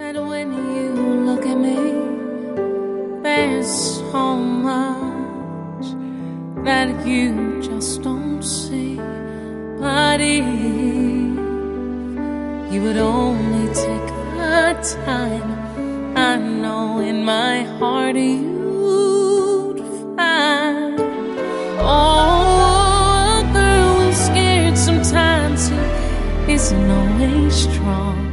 that when you look at me, there's so much that you just don't see. But if you would only take the time, I know in my heart you'd find. Oh, a girl who's scared sometimes isn't always strong.